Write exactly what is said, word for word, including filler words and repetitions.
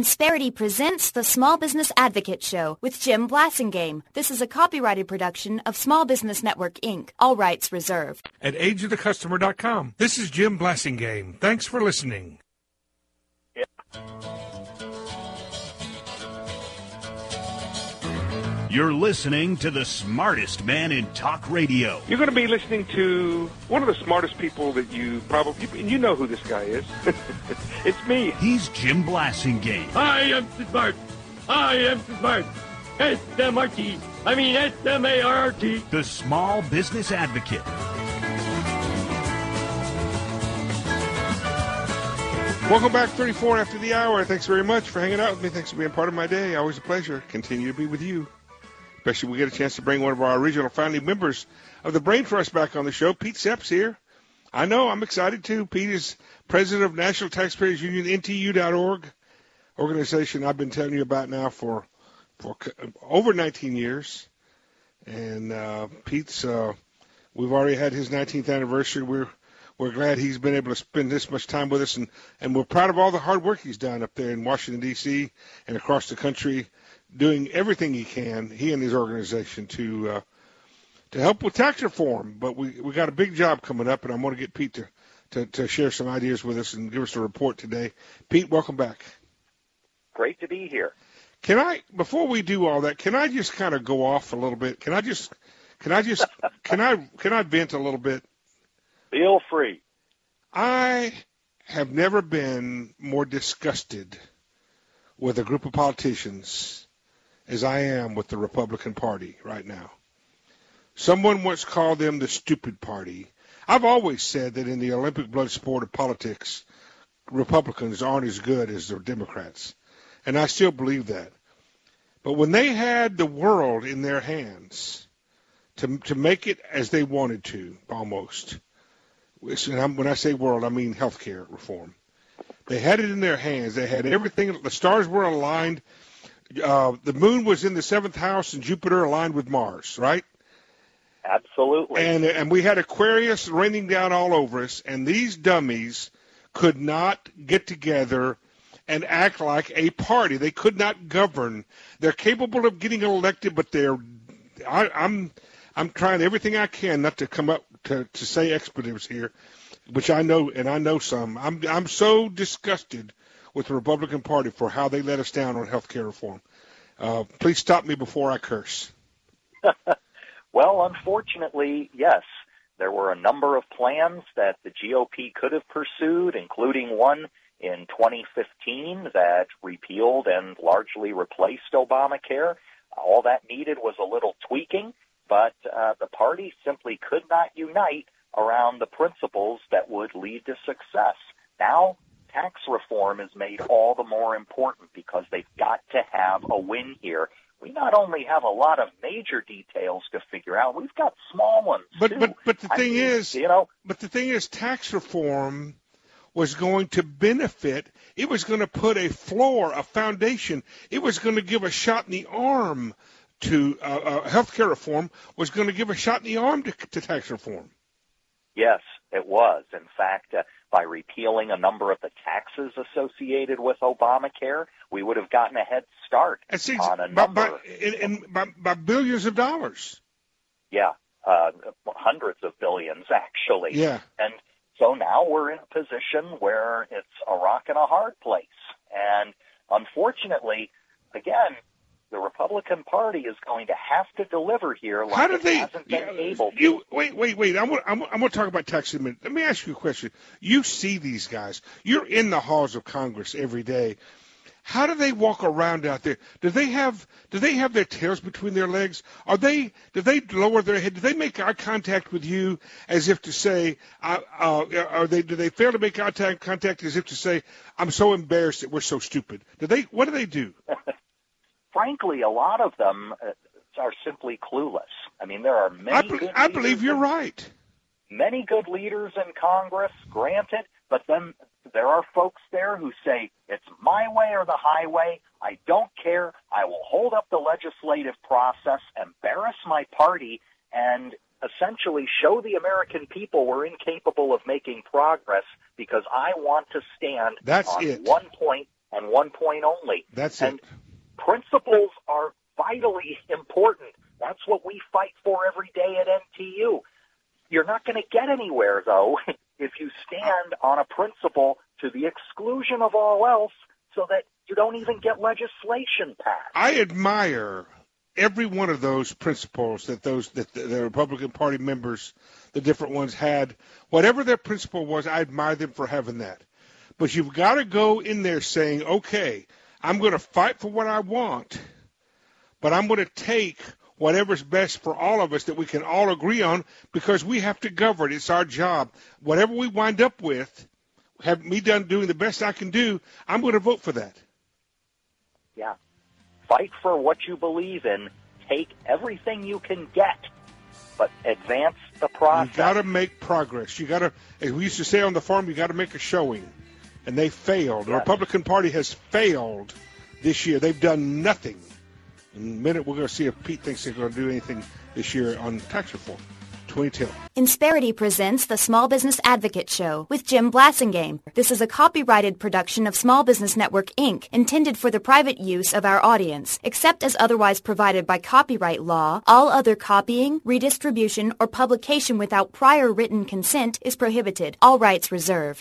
Insperity presents the Small Business Advocate Show with Jim Blasingame. This is a copyrighted production of Small Business Network, Incorporated. All rights reserved. At age of the customer dot com. This is Jim Blasingame. Thanks for listening. Yeah. You're listening to the smartest man in talk radio. You're going to be listening to one of the smartest people that you probably, you know who this guy is. It's me. He's Jim Blasingame. I am smart. I am smart. S M R T. I mean S M A R R T. The Small Business Advocate. Welcome back, thirty-four after the hour. Thanks very much for hanging out with me. Thanks for being part of my day. Always a pleasure. Continue to be with you. Especially we get a chance to bring one of our original founding members of the Brain Trust back on the show. Pete Sepp's here. I know, I'm excited too. Pete is president of National Taxpayers Union, N T U dot org, organization I've been telling you about now for, for over nineteen years. And uh, Pete's, uh, we've already had his nineteenth anniversary. We're we're glad he's been able to spend this much time with us, and, and we're proud of all the hard work he's done up there in Washington, D C and across the country, doing everything he can, he and his organization, to uh, to help with tax reform. But we we got a big job coming up, and I'm going to get Pete to, to, to share some ideas with us and give us a report today. Pete, welcome back. Great to be here. Can I, before we do all that, can I just kind of go off a little bit? Can I just, can I just, can I, can I vent a little bit? Feel free. I have never been more disgusted with a group of politicians as I am with the Republican Party right now. Someone once called them the stupid party. I've always said that in the Olympic blood sport of politics, Republicans aren't as good as the Democrats, and I still believe that. But when they had the world in their hands to to make it as they wanted to, almost, and when I say world, I mean health care reform. They had it in their hands. They had everything. The stars were aligned. Uh, the moon was in the seventh house, and Jupiter aligned with Mars, right? Absolutely. And and we had Aquarius raining down all over us, and these dummies could not get together and act like a party. They could not govern. They're capable of getting elected, but they're. I, I'm I'm trying everything I can not to come up to, to say expletives here, which I know, and I know some. I'm I'm so disgusted with the Republican Party for how they let us down on health care reform. Uh, please stop me before I curse. Well, unfortunately, yes. There were a number of plans that the G O P could have pursued, including one in twenty fifteen that repealed and largely replaced Obamacare. All that needed was a little tweaking, but uh, the party simply could not unite around the principles that would lead to success. Now, tax reform is made all the more important because they've got to have a win here. We not only have a lot of major details to figure out, we've got small ones but, too. But but the I thing mean, is, you know, but the thing is, tax reform was going to benefit. It was going to put a floor, a foundation. It was going to give a shot in the arm to uh, uh, health care reform. Was going to give a shot in the arm to, to tax reform. Yes, it was. In fact, uh, by repealing a number of the taxes associated with Obamacare, we would have gotten a head start see, on a by, number. by, in, in, by, by billions of dollars. Yeah, uh, hundreds of billions, actually. Yeah. And so now we're in a position where it's a rock and a hard place. And unfortunately, again, the Republican Party is going to have to deliver here like How do it they, hasn't been you, able to. You, wait, wait, wait. I'm going I'm, I'm to talk about tax in a minute. Let me ask you a question. You see these guys. You're in the halls of Congress every day. How do they walk around out there? Do they have do they have their tails between their legs? Are they do they lower their head? Do they make eye contact with you as if to say, uh, uh, are they do they fail to make eye contact as if to say, I'm so embarrassed that we're so stupid? Do they? What do they do? Frankly, a lot of them are simply clueless. I mean, there are many I, be, good I believe you're in, right. Many good leaders in Congress, granted, but then there are folks there who say, it's my way or the highway. I don't care. I will hold up the legislative process, embarrass my party, and essentially show the American people we're incapable of making progress because I want to stand That's on it. one point and one point only. That's and it. Principles are vitally important. That's what we fight for every day at N T U. You're not going to get anywhere, though, if you stand on a principle to the exclusion of all else so that you don't even get legislation passed. I admire every one of those principles that those that the, the Republican Party members, the different ones had. Whatever their principle was, I admire them for having that. But you've got to go in there saying, okay, I'm going to fight for what I want, but I'm going to take whatever's best for all of us that we can all agree on, because we have to govern. It's our job. Whatever we wind up with, have me done doing the best I can do, I'm going to vote for that. Yeah. Fight for what you believe in. Take everything you can get, but advance the process. You've got to make progress. You got to, as we used to say on the farm, you got to make a showing. And they failed. The Yes. Republican Party has failed this year. They've done nothing. In a minute, we're going to see if Pete thinks they're going to do anything this year on tax reform. twenty ten. Insperity presents the Small Business Advocate Show with Jim Blassingame. This is a copyrighted production of Small Business Network, Incorporated, intended for the private use of our audience. Except as otherwise provided by copyright law, all other copying, redistribution, or publication without prior written consent is prohibited. All rights reserved.